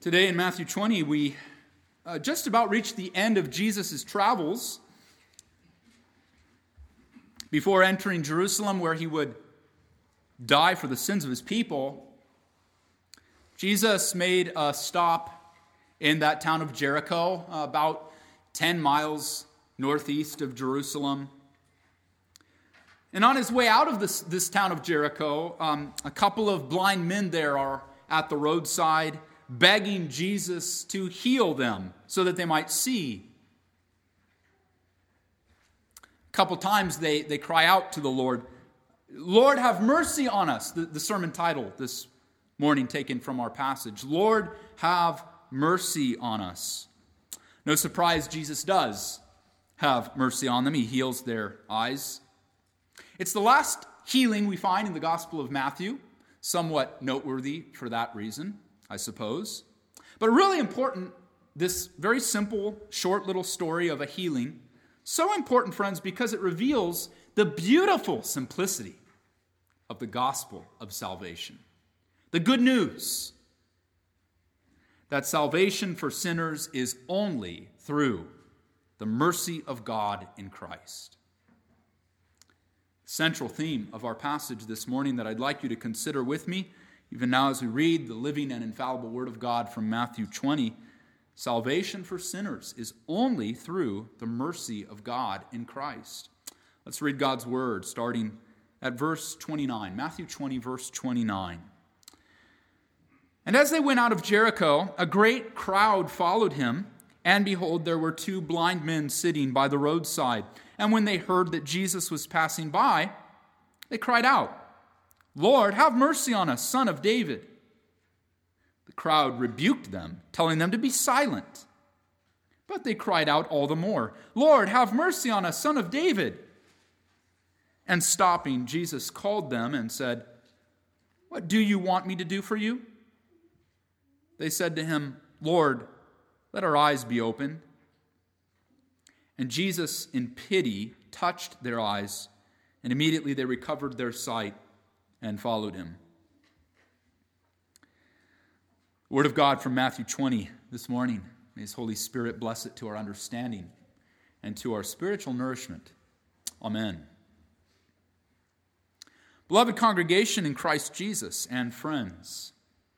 Today in Matthew 20, we just about reach the end of Jesus' travels before entering Jerusalem, where he would die for the sins of his people. Jesus made a stop in that town of Jericho, about 10 miles northeast of Jerusalem. And on his way out of this town of Jericho, a couple of blind men there are at the roadside begging Jesus to heal them so that they might see. A couple times they cry out to the Lord, "Lord, have mercy on us." The sermon title this morning taken from our passage, "Lord, have mercy on us." No surprise, Jesus does have mercy on them. He heals their eyes. It's the last healing we find in the Gospel of Matthew, somewhat noteworthy for that reason, I suppose. But really important, this very simple, short little story of a healing, so important, friends, because it reveals the beautiful simplicity of the gospel of salvation. The good news that salvation for sinners is only through the mercy of God in Christ. Central theme of our passage this morning that I'd like you to consider with me, even now as we read the living and infallible Word of God from Matthew 20, salvation for sinners is only through the mercy of God in Christ. Let's read God's Word starting at verse 29. Matthew 20, verse 29. "And as they went out of Jericho, a great crowd followed him, and behold, there were two blind men sitting by the roadside. And when they heard that Jesus was passing by, they cried out, 'Lord, have mercy on us, Son of David.' The crowd rebuked them, telling them to be silent. But they cried out all the more, 'Lord, have mercy on us, Son of David.' And stopping, Jesus called them and said, 'What do you want me to do for you?' They said to him, 'Lord, let our eyes be opened.' And Jesus, in pity, touched their eyes, and immediately they recovered their sight and followed him." Word of God from Matthew 20 this morning. May His Holy Spirit bless it to our understanding and to our spiritual nourishment. Amen. Beloved congregation in Christ Jesus and friends,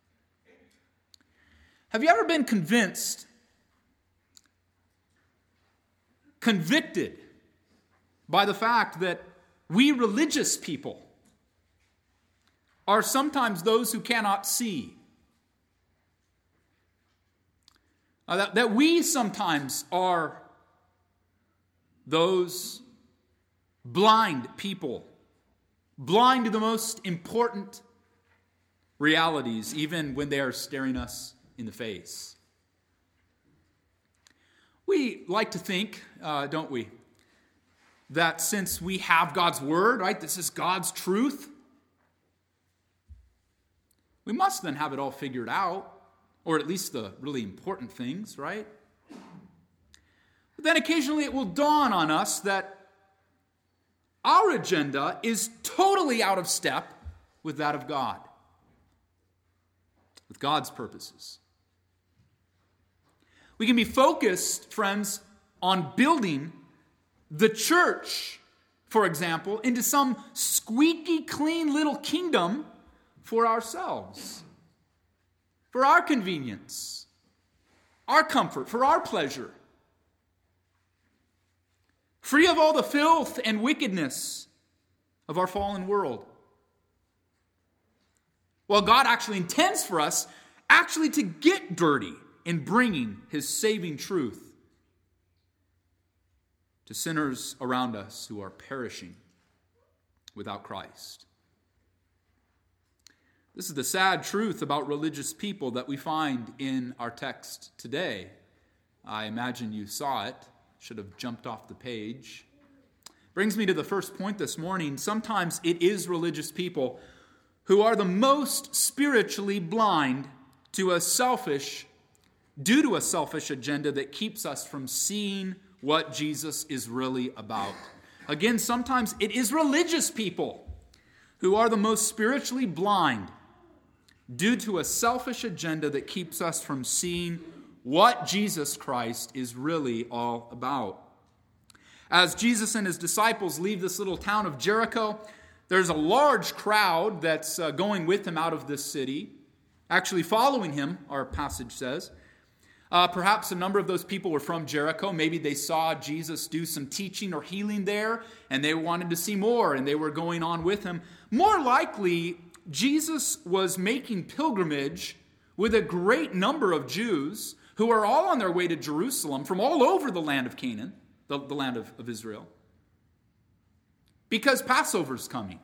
have you ever been convicted by the fact that we religious people are sometimes those who cannot see? That we sometimes are those blind people, blind to the most important realities, even when they are staring us in the face. We like to think, don't we, that since we have God's Word, right, this is God's truth, we must then have it all figured out, or at least the really important things, right? But then occasionally it will dawn on us that our agenda is totally out of step with that of God, with God's purposes. We can be focused, friends, on building the church, for example, into some squeaky clean little kingdom for ourselves, for our convenience, our comfort, for our pleasure, free of all the filth and wickedness of our fallen world. Well, God actually intends for us actually to get dirty in bringing His saving truth to sinners around us who are perishing without Christ. This is the sad truth about religious people that we find in our text today. I imagine you saw it. Should have jumped off the page. Brings me to the first point this morning. Sometimes it is religious people who are the most spiritually blind due to a selfish agenda that keeps us from seeing what Jesus is really about. Again, sometimes it is religious people who are the most spiritually blind due to a selfish agenda that keeps us from seeing what Jesus Christ is really all about. As Jesus and his disciples leave this little town of Jericho, there's a large crowd that's going with him out of this city, actually following him, our passage says. Perhaps a number of those people were from Jericho. Maybe they saw Jesus do some teaching or healing there, and they wanted to see more, and they were going on with him. More likely, Jesus was making pilgrimage with a great number of Jews who are all on their way to Jerusalem from all over the land of Canaan, the land of Israel, because Passover's coming.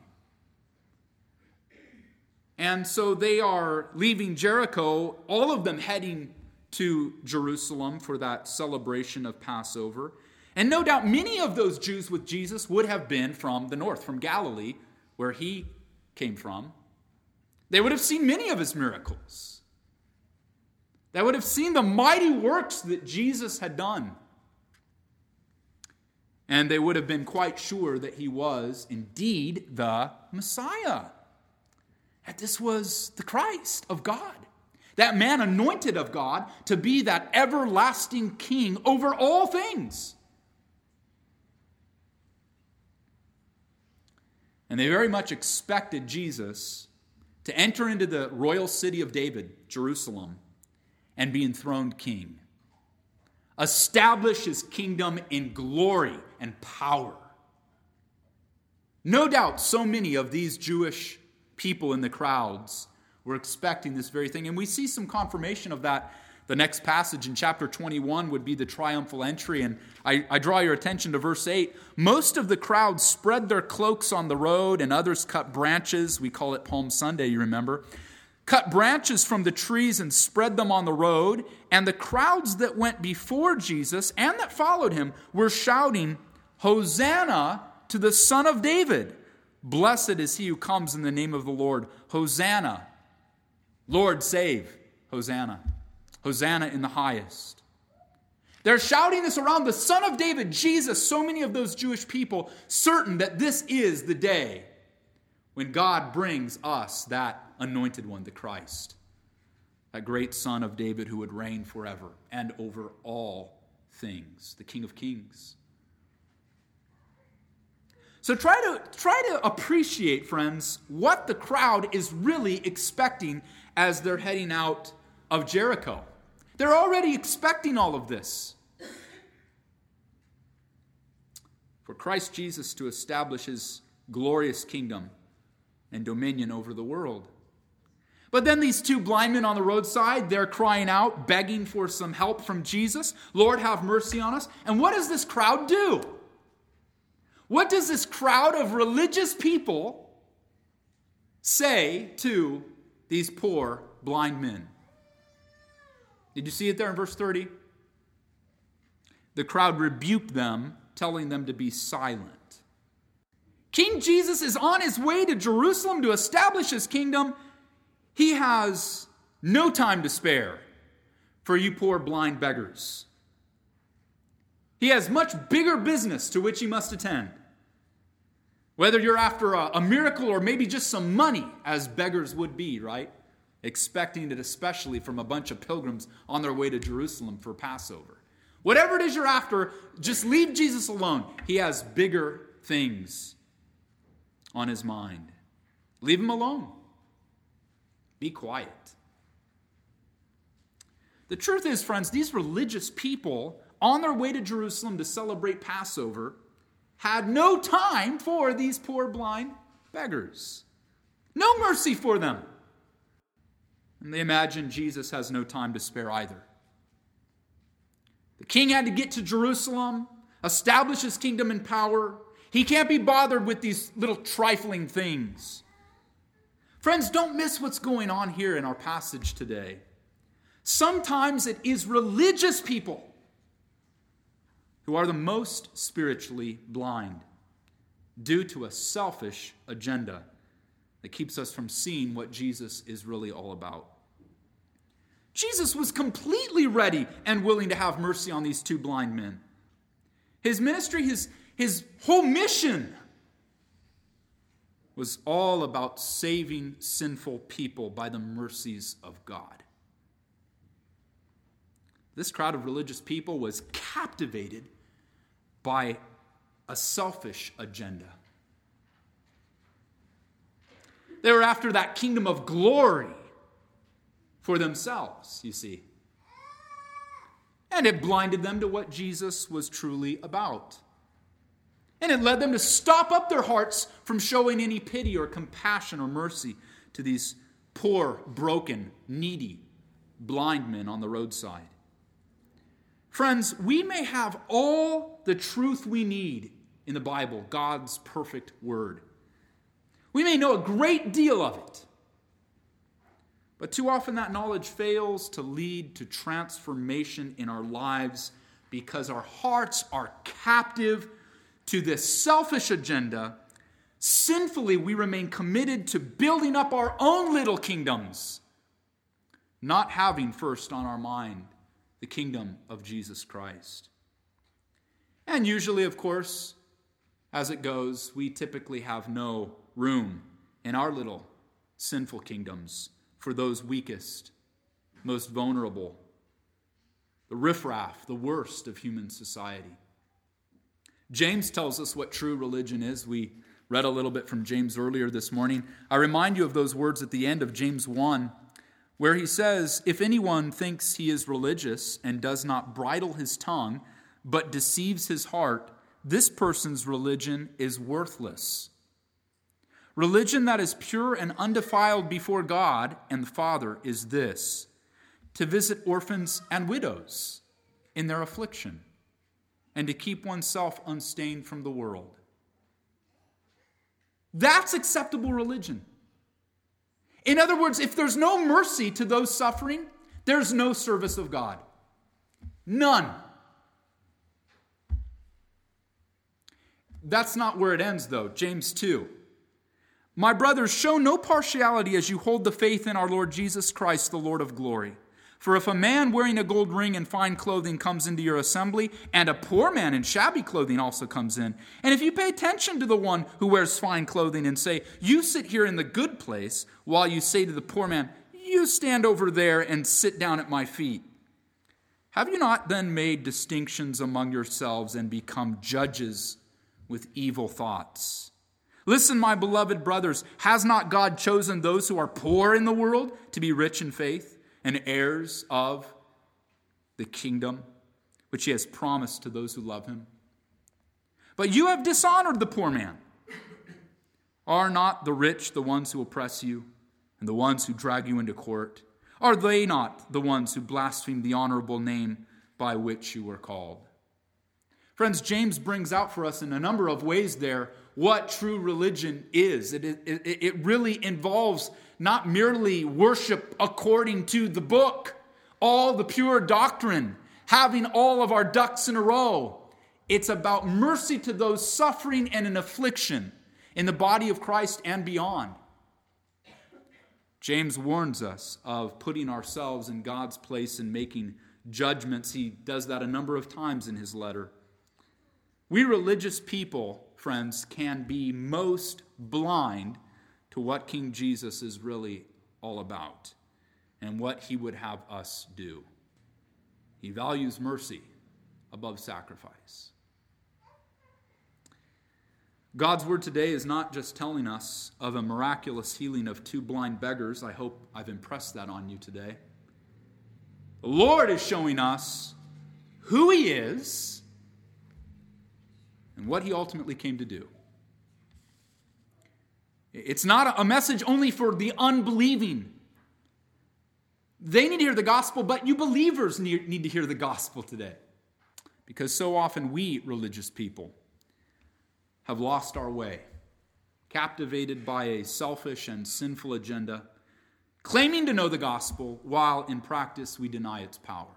And so they are leaving Jericho, all of them heading to Jerusalem for that celebration of Passover. And no doubt many of those Jews with Jesus would have been from the north, from Galilee, where he came from. They would have seen many of his miracles. They would have seen the mighty works that Jesus had done. And they would have been quite sure that he was indeed the Messiah. That this was the Christ of God. That man anointed of God to be that everlasting king over all things. And they very much expected Jesus to enter into the royal city of David, Jerusalem, and be enthroned king. Establish his kingdom in glory and power. No doubt so many of these Jewish people in the crowds were expecting this very thing. And we see some confirmation of that. The next passage in chapter 21 would be the triumphal entry. And I draw your attention to verse 8. Most of the crowd spread their cloaks on the road, and others cut branches. We call it Palm Sunday, you remember. Cut branches from the trees and spread them on the road. And the crowds that went before Jesus and that followed him were shouting, "Hosanna to the Son of David. Blessed is he who comes in the name of the Lord. Hosanna. Lord, save. Hosanna. Hosanna in the highest." They're shouting this around the Son of David, Jesus. So many of those Jewish people certain that this is the day when God brings us that anointed one, the Christ, that great Son of David who would reign forever and over all things, the King of Kings. So try to appreciate, friends, what the crowd is really expecting as they're heading out of Jericho. They're already expecting all of this. For Christ Jesus to establish his glorious kingdom and dominion over the world. But then these two blind men on the roadside, they're crying out, begging for some help from Jesus. "Lord, have mercy on us." And what does this crowd do? What does this crowd of religious people say to these poor blind men? Did you see it there in verse 30? The crowd rebuked them, telling them to be silent. King Jesus is on his way to Jerusalem to establish his kingdom. He has no time to spare for you poor blind beggars. He has much bigger business to which he must attend. Whether you're after a miracle or maybe just some money, as beggars would be, right? Expecting it especially from a bunch of pilgrims on their way to Jerusalem for Passover. Whatever it is you're after, just leave Jesus alone. He has bigger things on his mind. Leave him alone. Be quiet. The truth is, friends, these religious people on their way to Jerusalem to celebrate Passover had no time for these poor blind beggars. No mercy for them. And they imagine Jesus has no time to spare either. The king had to get to Jerusalem, establish his kingdom and power. He can't be bothered with these little trifling things. Friends, don't miss what's going on here in our passage today. Sometimes it is religious people who are the most spiritually blind due to a selfish agenda that keeps us from seeing what Jesus is really all about. Jesus was completely ready and willing to have mercy on these two blind men. His ministry, his whole mission was all about saving sinful people by the mercies of God. This crowd of religious people was captivated by a selfish agenda. They were after that kingdom of glory for themselves, you see. And it blinded them to what Jesus was truly about. And it led them to stop up their hearts from showing any pity or compassion or mercy to these poor, broken, needy, blind men on the roadside. Friends, we may have all the truth we need in the Bible, God's perfect word. We may know a great deal of it. But too often that knowledge fails to lead to transformation in our lives because our hearts are captive to this selfish agenda. Sinfully, we remain committed to building up our own little kingdoms, not having first on our mind the kingdom of Jesus Christ. And usually, of course, as it goes, we typically have no room in our little sinful kingdoms for those weakest, most vulnerable, the riffraff, the worst of human society. James tells us what true religion is. We read a little bit from James earlier this morning. I remind you of those words at the end of James 1, where he says, "If anyone thinks he is religious and does not bridle his tongue, but deceives his heart, this person's religion is worthless. Religion that is pure and undefiled before God and the Father is this: to visit orphans and widows in their affliction, and to keep oneself unstained from the world." That's acceptable religion. In other words, if there's no mercy to those suffering, there's no service of God. None. That's not where it ends, though. James 2. "My brothers, show no partiality as you hold the faith in our Lord Jesus Christ, the Lord of glory. For if a man wearing a gold ring and fine clothing comes into your assembly, and a poor man in shabby clothing also comes in, and if you pay attention to the one who wears fine clothing and say, 'You sit here in the good place,' while you say to the poor man, 'You stand over there and sit down at my feet,' have you not then made distinctions among yourselves and become judges with evil thoughts? Listen, my beloved brothers, has not God chosen those who are poor in the world to be rich in faith and heirs of the kingdom which he has promised to those who love him? But you have dishonored the poor man. Are not the rich the ones who oppress you and the ones who drag you into court? Are they not the ones who blaspheme the honorable name by which you were called?" Friends, James brings out for us in a number of ways there what true religion is. It really involves not merely worship according to the book, all the pure doctrine, having all of our ducks in a row. It's about mercy to those suffering and in affliction in the body of Christ and beyond. James warns us of putting ourselves in God's place and making judgments. He does that a number of times in his letter. We religious people, friends, can be most blind to what King Jesus is really all about and what he would have us do. He values mercy above sacrifice. God's word today is not just telling us of a miraculous healing of 2 blind beggars. I hope I've impressed that on you today. The Lord is showing us who he is and what he ultimately came to do. It's not a message only for the unbelieving. They need to hear the gospel, but you believers need to hear the gospel today. Because so often we religious people have lost our way, captivated by a selfish and sinful agenda, claiming to know the gospel while in practice we deny its power.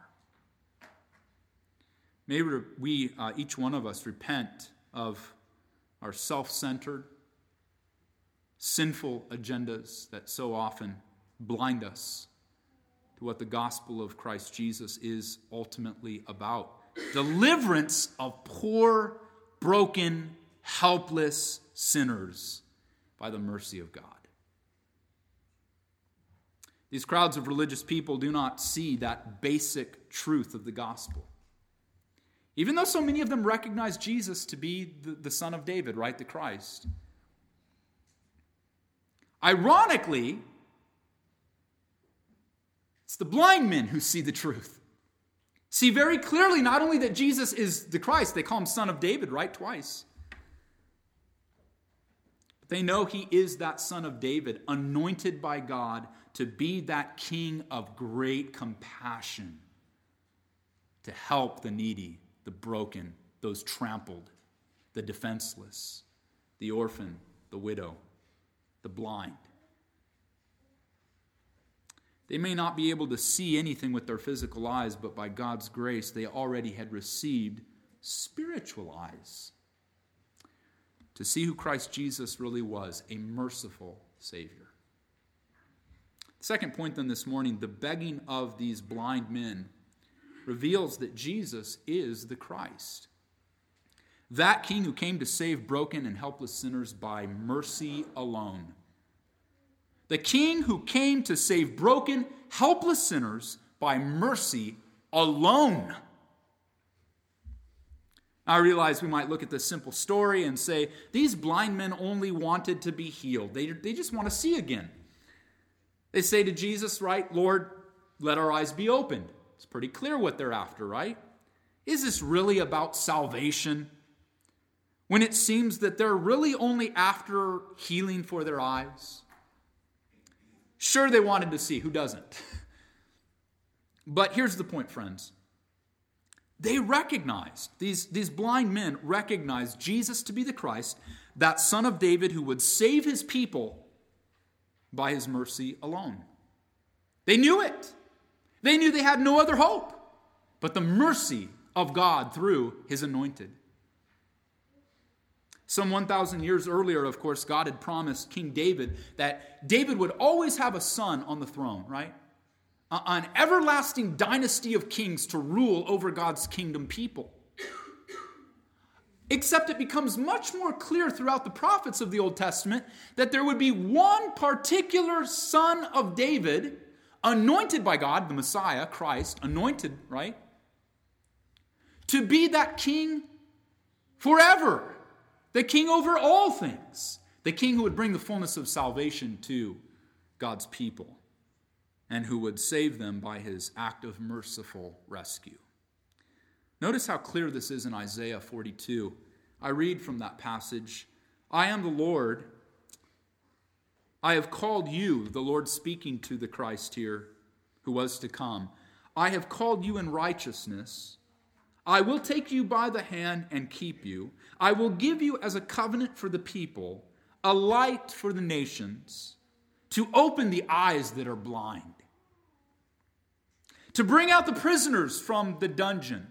May we, each one of us, repent of our self-centered, sinful agendas that so often blind us to what the gospel of Christ Jesus is ultimately about. Deliverance of poor, broken, helpless sinners by the mercy of God. These crowds of religious people do not see that basic truth of the gospel. Even though so many of them recognize Jesus to be the Son of David, right, the Christ. Ironically, it's the blind men who see the truth. See very clearly not only that Jesus is the Christ, they call him Son of David, right, twice. But they know he is that Son of David, anointed by God to be that King of great compassion, to help the needy, the broken, those trampled, the defenseless, the orphan, the widow, the blind. They may not be able to see anything with their physical eyes, but by God's grace, they already had received spiritual eyes to see who Christ Jesus really was, a merciful Savior. Second point then this morning, the begging of these blind men reveals that Jesus is the Christ. That King who came to save broken and helpless sinners by mercy alone. The King who came to save broken, helpless sinners by mercy alone. I realize we might look at this simple story and say, these blind men only wanted to be healed. They just want to see again. They say to Jesus, right, Lord, let our eyes be opened. It's pretty clear what they're after, right? Is this really about salvation? When it seems that they're really only after healing for their eyes? Sure, they wanted to see. Who doesn't? But here's the point, friends. They recognized, these blind men recognized Jesus to be the Christ, that Son of David who would save his people by his mercy alone. They knew it. They knew they had no other hope but the mercy of God through his anointed. Some 1,000 years earlier, of course, God had promised King David that David would always have a son on the throne, right? An everlasting dynasty of kings to rule over God's kingdom people. Except it becomes much more clear throughout the prophets of the Old Testament that there would be one particular son of David, anointed by God, the Messiah, Christ, anointed, right? To be that king forever. The king over all things. The king who would bring the fullness of salvation to God's people and who would save them by his act of merciful rescue. Notice how clear this is in Isaiah 42. I read from that passage, I am the Lord. I have called you, the Lord speaking to the Christ here who was to come. I have called you in righteousness. I will take you by the hand and keep you. I will give you as a covenant for the people, a light for the nations, to open the eyes that are blind, to bring out the prisoners from the dungeon,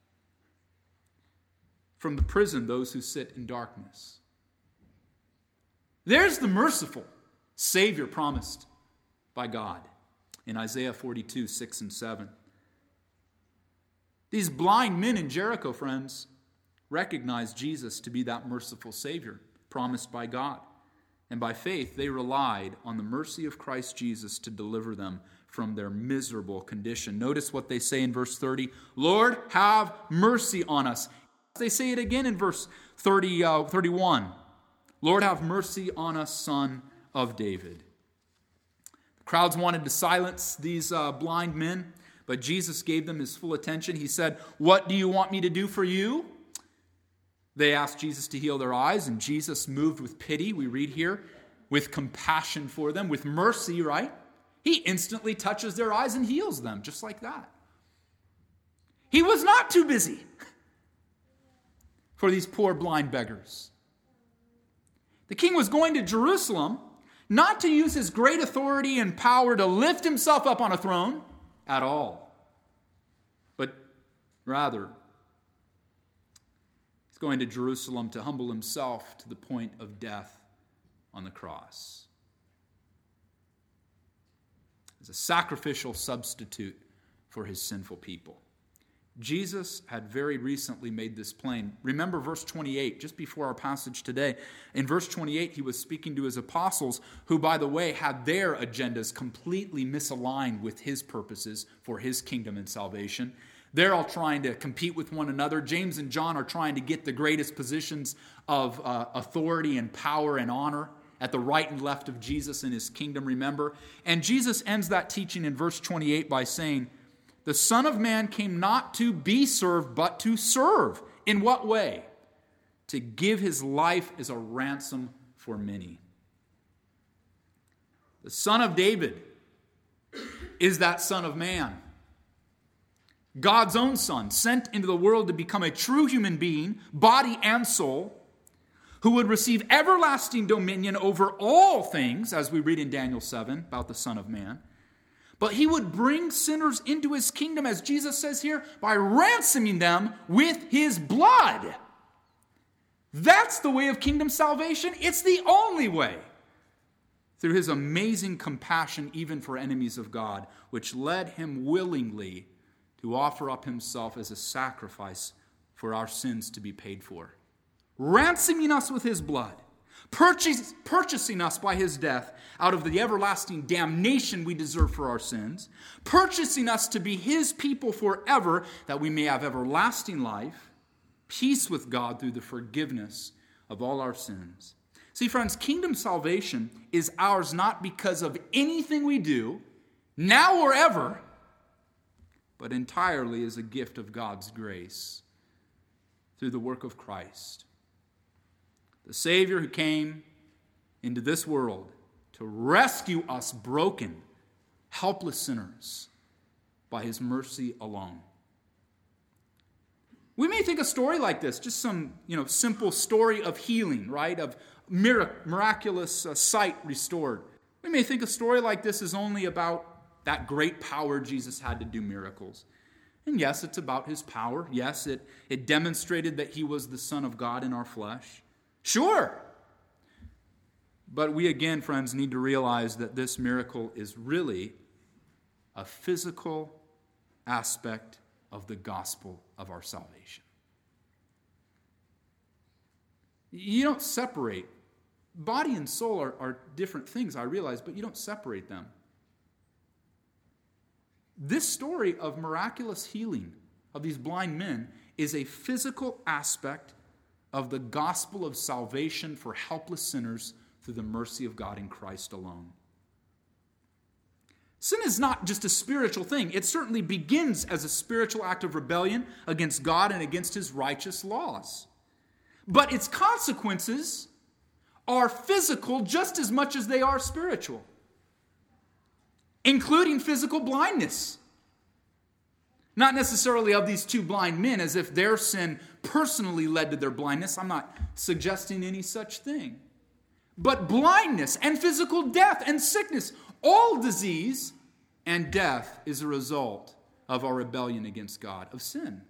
from the prison, those who sit in darkness. There's the merciful Savior promised by God in Isaiah 42, 6 and 7. These blind men in Jericho, friends, recognized Jesus to be that merciful Savior promised by God. And by faith, they relied on the mercy of Christ Jesus to deliver them from their miserable condition. Notice what they say in verse 30, Lord, have mercy on us. They say it again in verse 31. Lord, have mercy on us, Son of David. The crowds wanted to silence these blind men, but Jesus gave them his full attention. He said, what do you want me to do for you? They asked Jesus to heal their eyes, and Jesus moved with pity, we read here, with compassion for them, with mercy, right? He instantly touches their eyes and heals them, just like that. He was not too busy for these poor blind beggars. The king was going to Jerusalem not to use his great authority and power to lift himself up on a throne at all, but rather he's going to Jerusalem to humble himself to the point of death on the cross as a sacrificial substitute for his sinful people. Jesus had very recently made this plain. Remember verse 28, just before our passage today. In verse 28, he was speaking to his apostles, who, by the way, had their agendas completely misaligned with his purposes for his kingdom and salvation. They're all trying to compete with one another. James and John are trying to get the greatest positions of authority and power and honor at the right and left of Jesus in his kingdom, remember? And Jesus ends that teaching in verse 28 by saying, the Son of Man came not to be served, but to serve. In what way? To give his life as a ransom for many. The Son of David is that Son of Man. God's own Son, sent into the world to become a true human being, body and soul, who would receive everlasting dominion over all things, as we read in Daniel 7 about the Son of Man. But he would bring sinners into his kingdom, as Jesus says here, by ransoming them with his blood. That's the way of kingdom salvation. It's the only way. Through his amazing compassion even for enemies of God, which led him willingly to offer up himself as a sacrifice for our sins to be paid for. Ransoming us with his blood. Purchasing us by his death out of the everlasting damnation we deserve for our sins, purchasing us to be his people forever, that we may have everlasting life, peace with God through the forgiveness of all our sins. See, friends, kingdom salvation is ours not because of anything we do, now or ever, but entirely as a gift of God's grace through the work of Christ. The Savior who came into this world to rescue us broken, helpless sinners by his mercy alone. We may think a story like this, just some simple story of healing, right? Of miraculous sight restored. We may think a story like this is only about that great power Jesus had to do miracles. And yes, it's about his power. Yes, it demonstrated that he was the Son of God in our flesh. Sure. But we again, friends, need to realize that this miracle is really a physical aspect of the gospel of our salvation. You don't separate. Body and soul are different things, I realize, but you don't separate them. This story of miraculous healing of these blind men is a physical aspect of the gospel of salvation for helpless sinners through the mercy of God in Christ alone. Sin is not just a spiritual thing. It certainly begins as a spiritual act of rebellion against God and against his righteous laws. But its consequences are physical just as much as they are spiritual, including physical blindness. Not necessarily of these two blind men as if their sin personally led to their blindness. I'm not suggesting any such thing. But blindness and physical death and sickness, all disease and death is a result of our rebellion against God, of sin.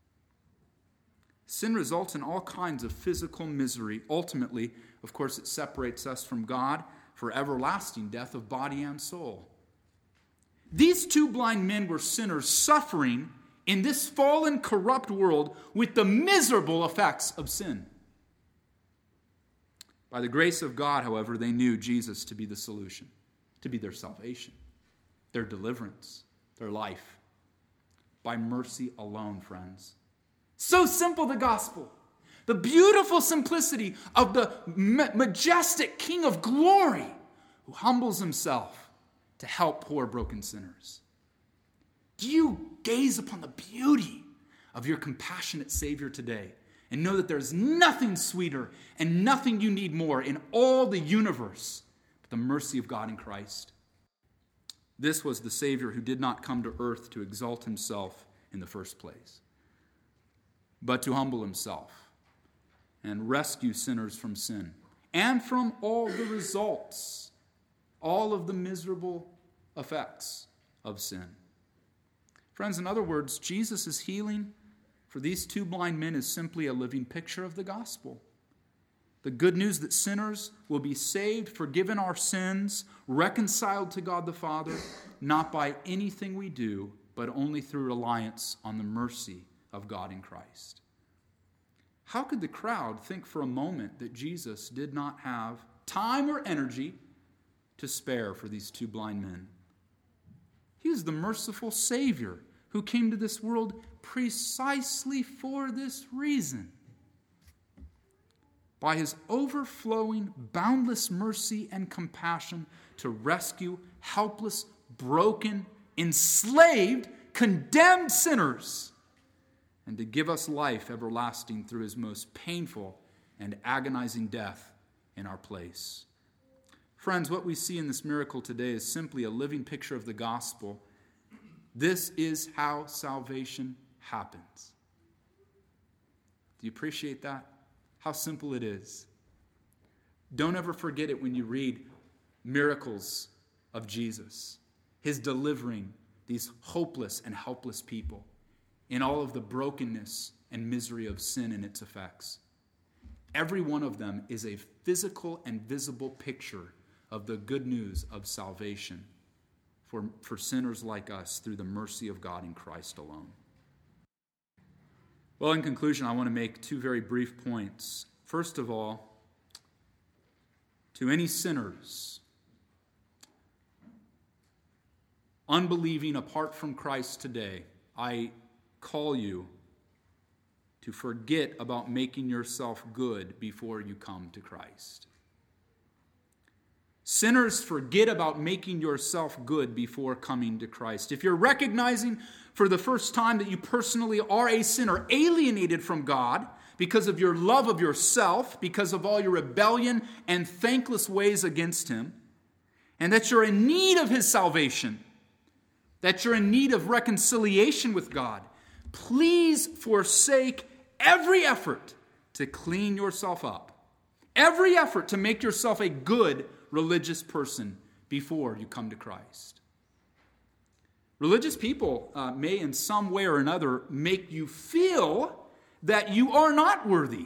Sin results in all kinds of physical misery. Ultimately, of course, it separates us from God for everlasting death of body and soul. These two blind men were sinners suffering in this fallen, corrupt world with the miserable effects of sin. By the grace of God, however, they knew Jesus to be the solution, to be their salvation, their deliverance, their life. By mercy alone, friends. So simple, the gospel. The beautiful simplicity of the majestic King of glory who humbles himself to help poor broken sinners. Do you gaze upon the beauty of your compassionate Savior today and know that there's nothing sweeter and nothing you need more in all the universe but the mercy of God in Christ? This was the Savior who did not come to earth to exalt himself in the first place, but to humble himself and rescue sinners from sin and from all the results, all of the miserable effects of sin. Friends, in other words, Jesus' healing for these two blind men is simply a living picture of the gospel. The good news that sinners will be saved, forgiven our sins, reconciled to God the Father, not by anything we do, but only through reliance on the mercy of God in Christ. How could the crowd think for a moment that Jesus did not have time or energy to spare for these two blind men? He is the merciful Savior who came to this world precisely for this reason. By his overflowing, boundless mercy and compassion to rescue helpless, broken, enslaved, condemned sinners, and to give us life everlasting through his most painful and agonizing death in our place. Friends, what we see in this miracle today is simply a living picture of the gospel. This is how salvation happens. Do you appreciate that? How simple it is. Don't ever forget it when you read miracles of Jesus, his delivering these hopeless and helpless people in all of the brokenness and misery of sin and its effects. Every one of them is a physical and visible picture of the good news of salvation for sinners like us through the mercy of God in Christ alone. Well, in conclusion, I want to make two very brief points. First of all, to any sinners unbelieving apart from Christ today, I call you to forget about making yourself good before you come to Christ. Sinners, forget about making yourself good before coming to Christ. If you're recognizing for the first time that you personally are a sinner, alienated from God because of your love of yourself, because of all your rebellion and thankless ways against him, and that you're in need of his salvation, that you're in need of reconciliation with God, please forsake every effort to clean yourself up, every effort to make yourself a good religious person before you come to Christ. Religious people may in some way or another make you feel that you are not worthy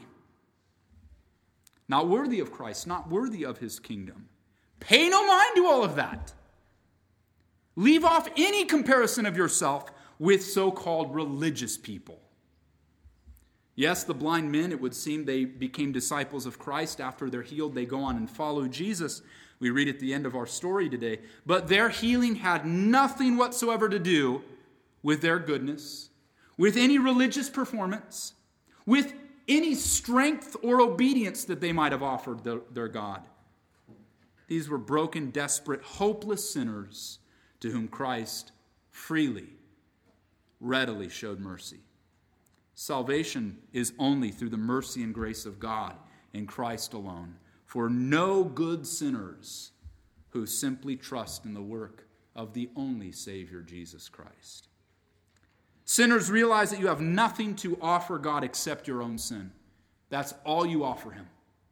of Christ, not worthy of his kingdom. Pay no mind to all of that. Leave off any comparison of yourself with so-called religious people. Yes, the blind men, it would seem they became disciples of Christ. After they're healed, they go on and follow Jesus. We read at the end of our story today. But their healing had nothing whatsoever to do with their goodness, with any religious performance, with any strength or obedience that they might have offered their God. These were broken, desperate, hopeless sinners to whom Christ freely, readily showed mercy. Salvation is only through the mercy and grace of God in Christ alone, for no good sinners who simply trust in the work of the only Savior, Jesus Christ. Sinners, realize that you have nothing to offer God except your own sin. That's all you offer him.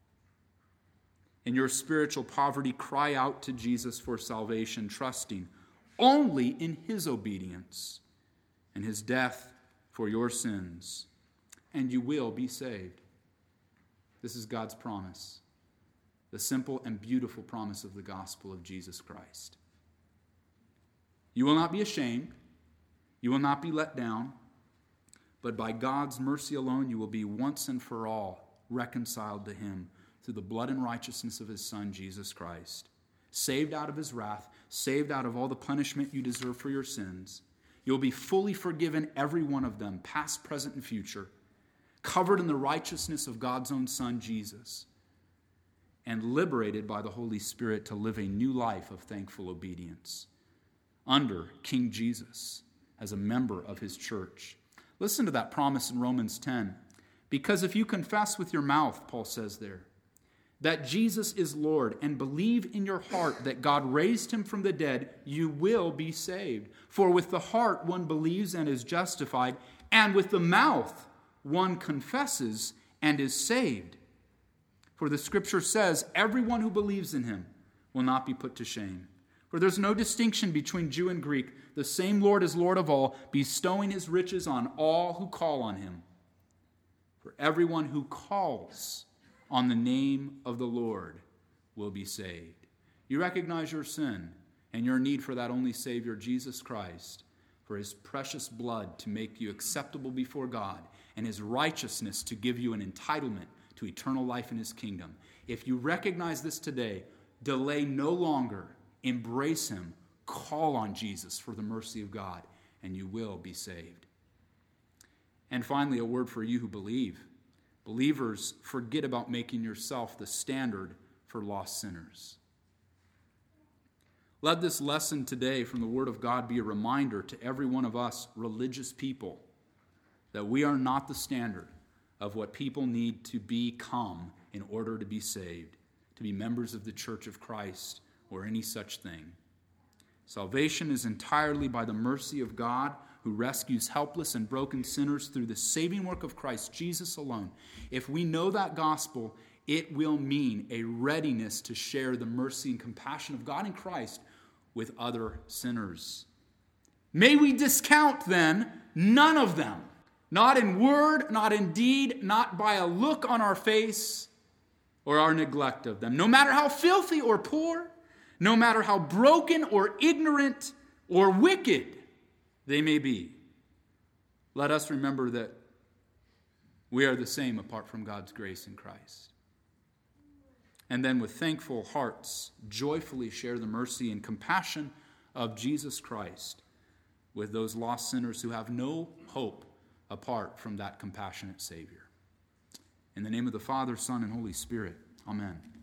In your spiritual poverty, cry out to Jesus for salvation, trusting only in his obedience and his death for your sins, and you will be saved. This is God's promise, the simple and beautiful promise of the gospel of Jesus Christ. You will not be ashamed. You will not be let down. But by God's mercy alone, you will be once and for all reconciled to him through the blood and righteousness of his Son, Jesus Christ. Saved out of his wrath, saved out of all the punishment you deserve for your sins. You'll be fully forgiven, every one of them, past, present, and future, covered in the righteousness of God's own Son, Jesus, and liberated by the Holy Spirit to live a new life of thankful obedience under King Jesus as a member of his church. Listen to that promise in Romans 10. Because if you confess with your mouth, Paul says there, that Jesus is Lord, and believe in your heart that God raised him from the dead, you will be saved. For with the heart one believes and is justified, and with the mouth one confesses and is saved. For the scripture says, everyone who believes in him will not be put to shame. For there's no distinction between Jew and Greek. The same Lord is Lord of all, bestowing his riches on all who call on him. For everyone who calls on the name of the Lord will be saved. You recognize your sin and your need for that only Savior, Jesus Christ. for his precious blood to make you acceptable before God, and his righteousness to give you an entitlement to eternal life in his kingdom. If you recognize this today, delay no longer. Embrace him. Call on Jesus for the mercy of God, and you will be saved. And finally, a word for you who believe. Believers, forget about making yourself the standard for lost sinners. Let this lesson today from the Word of God be a reminder to every one of us religious people that we are not the standard of what people need to become in order to be saved, to be members of the Church of Christ, or any such thing. Salvation is entirely by the mercy of God, who rescues helpless and broken sinners through the saving work of Christ Jesus alone. If we know that gospel, it will mean a readiness to share the mercy and compassion of God in Christ with other sinners. May we discount then none of them, not in word, not in deed, not by a look on our face or our neglect of them. No matter how filthy or poor, no matter how broken or ignorant or wicked they may be, let us remember that we are the same apart from God's grace in Christ. And then with thankful hearts, joyfully share the mercy and compassion of Jesus Christ with those lost sinners who have no hope apart from that compassionate Savior. In the name of the Father, Son, and Holy Spirit, amen.